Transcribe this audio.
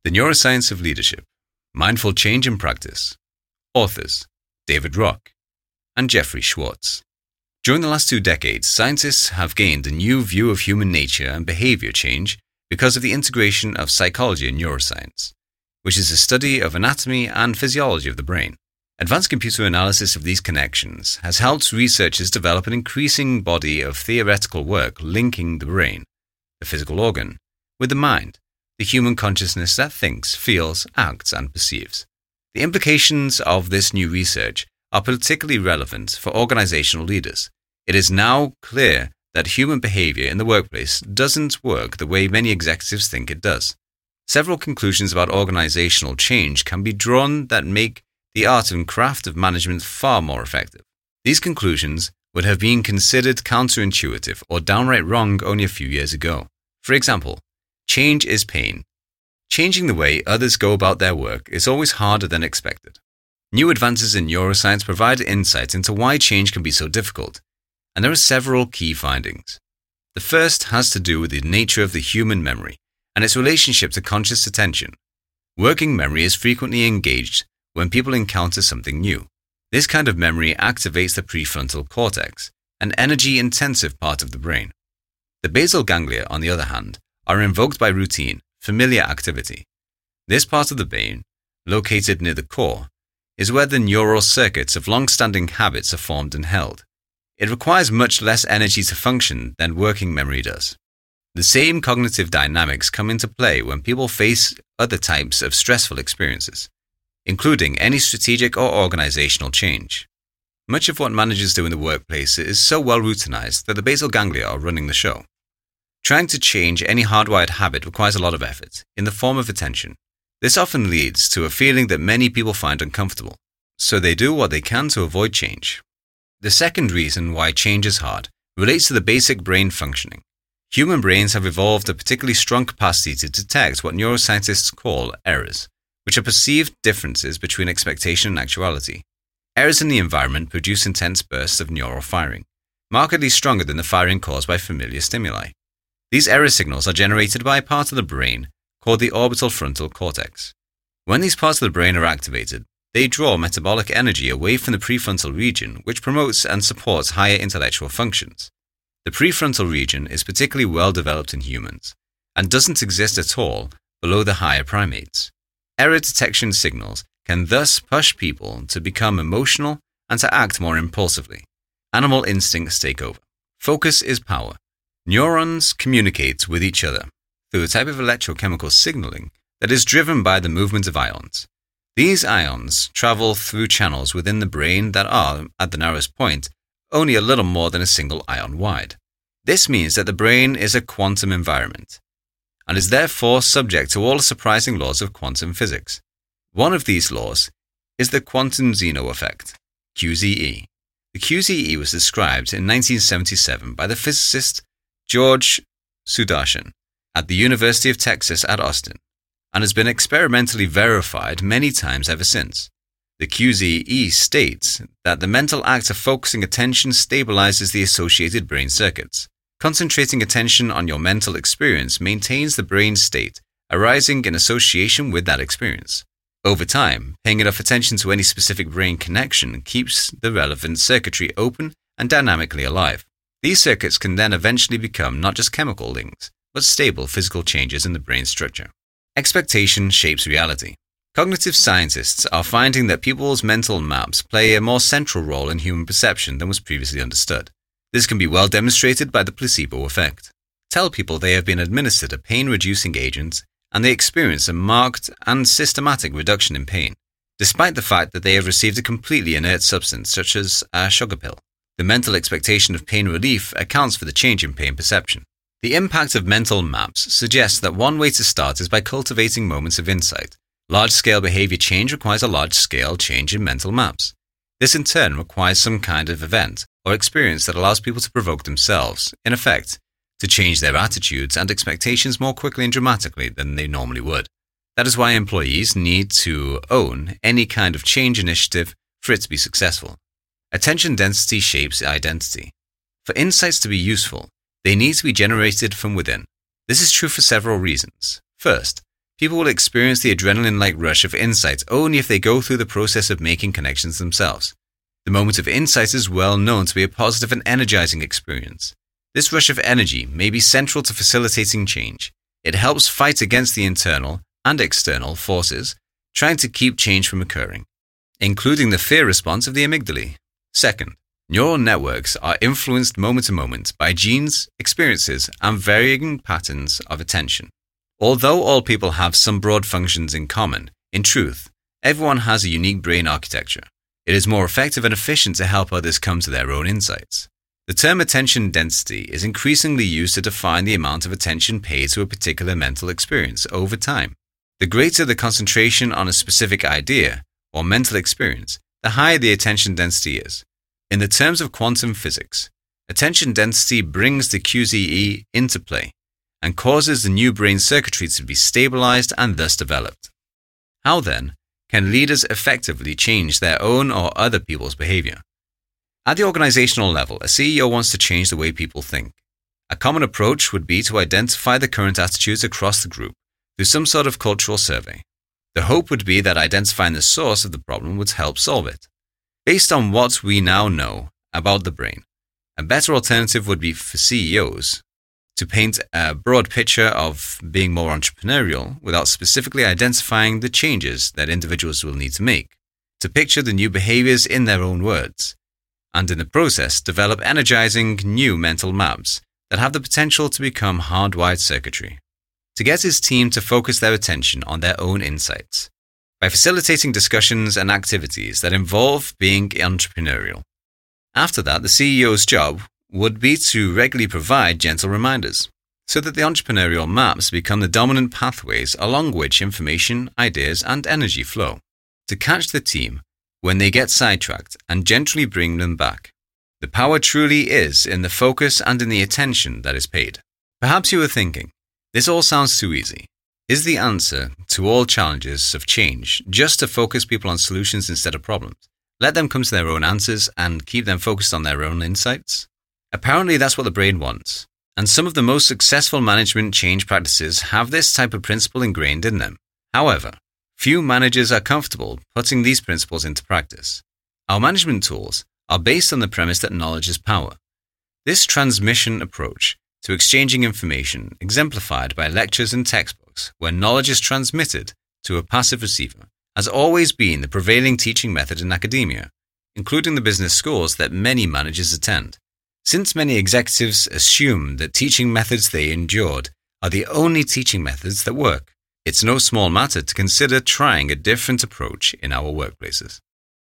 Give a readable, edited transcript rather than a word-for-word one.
The Neuroscience of Leadership, Mindful Change in Practice. Authors, David Rock and Jeffrey Schwartz. During the last 2 decades, scientists have gained a new view of human nature and behavior change because of the integration of psychology and neuroscience, which is a study of anatomy and physiology of the brain. Advanced computer analysis of these connections has helped researchers develop an increasing body of theoretical work linking the brain, the physical organ, with the mind, the human consciousness that thinks, feels, acts, and perceives. The implications of this new research are particularly relevant for organizational leaders. It is now clear that human behavior in the workplace doesn't work the way many executives think it does. Several conclusions about organizational change can be drawn that make the art and craft of management far more effective. These conclusions would have been considered counterintuitive or downright wrong only a few years ago. For example, change is pain. Changing the way others go about their work is always harder than expected. New advances in neuroscience provide insight into why change can be so difficult, and there are several key findings. The first has to do with the nature of the human memory and its relationship to conscious attention. Working memory is frequently engaged when people encounter something new. This kind of memory activates the prefrontal cortex, an energy-intensive part of the brain. The basal ganglia, on the other hand, are invoked by routine, familiar activity. This part of the brain, located near the core, is where the neural circuits of long-standing habits are formed and held. It requires much less energy to function than working memory does. The same cognitive dynamics come into play when people face other types of stressful experiences, including any strategic or organizational change. Much of what managers do in the workplace is so well routinized that the basal ganglia are running the show. Trying to change any hardwired habit requires a lot of effort, in the form of attention. This often leads to a feeling that many people find uncomfortable, so they do what they can to avoid change. The second reason why change is hard relates to the basic brain functioning. Human brains have evolved a particularly strong capacity to detect what neuroscientists call errors, which are perceived differences between expectation and actuality. Errors in the environment produce intense bursts of neural firing, markedly stronger than the firing caused by familiar stimuli. These error signals are generated by a part of the brain called the orbital frontal cortex. When these parts of the brain are activated, they draw metabolic energy away from the prefrontal region, which promotes and supports higher intellectual functions. The prefrontal region is particularly well developed in humans and doesn't exist at all below the higher primates. Error detection signals can thus push people to become emotional and to act more impulsively. Animal instincts take over. Focus is power. Neurons communicate with each other through a type of electrochemical signaling that is driven by the movement of ions. These ions travel through channels within the brain that are, at the narrowest point, only a little more than a single ion wide. This means that the brain is a quantum environment, and is therefore subject to all the surprising laws of quantum physics. One of these laws is the quantum Zeno effect, QZE. The QZE was described in 1977 by the physicist George Sudarshan at the University of Texas at Austin, and has been experimentally verified many times ever since. The QZE states that the mental act of focusing attention stabilizes the associated brain circuits. Concentrating attention on your mental experience maintains the brain state arising in association with that experience. Over time, paying enough attention to any specific brain connection keeps the relevant circuitry open and dynamically alive. These circuits can then eventually become not just chemical links, but stable physical changes in the brain structure. Expectation shapes reality. Cognitive scientists are finding that people's mental maps play a more central role in human perception than was previously understood. This can be well demonstrated by the placebo effect. Tell people they have been administered a pain-reducing agent, and they experience a marked and systematic reduction in pain, despite the fact that they have received a completely inert substance such as a sugar pill. The mental expectation of pain relief accounts for the change in pain perception. The impact of mental maps suggests that one way to start is by cultivating moments of insight. Large-scale behavior change requires a large-scale change in mental maps. This in turn requires some kind of event or experience that allows people to provoke themselves, in effect, to change their attitudes and expectations more quickly and dramatically than they normally would. That is why employees need to own any kind of change initiative for it to be successful. Attention density shapes identity. For insights to be useful, they need to be generated from within. This is true for several reasons. First, People will experience the adrenaline-like rush of insight only if they go through the process of making connections themselves. The moment of insight is well known to be a positive and energizing experience. This rush of energy may be central to facilitating change. It helps fight against the internal and external forces trying to keep change from occurring, including the fear response of the amygdala. Second, neural networks are influenced moment to moment by genes, experiences, and varying patterns of attention. Although all people have some broad functions in common, in truth, everyone has a unique brain architecture. It is more effective and efficient to help others come to their own insights. The term attention density is increasingly used to define the amount of attention paid to a particular mental experience over time. The greater the concentration on a specific idea or mental experience, the higher the attention density is. In the terms of quantum physics, attention density brings the QZE into play and causes the new brain circuitry to be stabilized and thus developed. How then can leaders effectively change their own or other people's behavior? At the organizational level, a CEO wants to change the way people think. A common approach would be to identify the current attitudes across the group through some sort of cultural survey. The hope would be that identifying the source of the problem would help solve it. Based on what we now know about the brain, a better alternative would be for CEOs to paint a broad picture of being more entrepreneurial without specifically identifying the changes that individuals will need to make, to picture the new behaviors in their own words, and in the process develop energizing new mental maps that have the potential to become hardwired circuitry, to get his team to focus their attention on their own insights, by facilitating discussions and activities that involve being entrepreneurial. After that, the CEO's job would be to regularly provide gentle reminders, so that the entrepreneurial maps become the dominant pathways along which information, ideas, and energy flow, to catch the team when they get sidetracked and gently bring them back. The power truly is in the focus and in the attention that is paid. Perhaps you are thinking, this all sounds too easy. Is the answer to all challenges of change just to focus people on solutions instead of problems? Let them come to their own answers and keep them focused on their own insights? Apparently that's what the brain wants, and some of the most successful management change practices have this type of principle ingrained in them. However, few managers are comfortable putting these principles into practice. Our management tools are based on the premise that knowledge is power. This transmission approach to exchanging information, exemplified by lectures and textbooks, where knowledge is transmitted to a passive receiver, has always been the prevailing teaching method in academia, including the business schools that many managers attend. Since many executives assume that teaching methods they endured are the only teaching methods that work, it's no small matter to consider trying a different approach in our workplaces.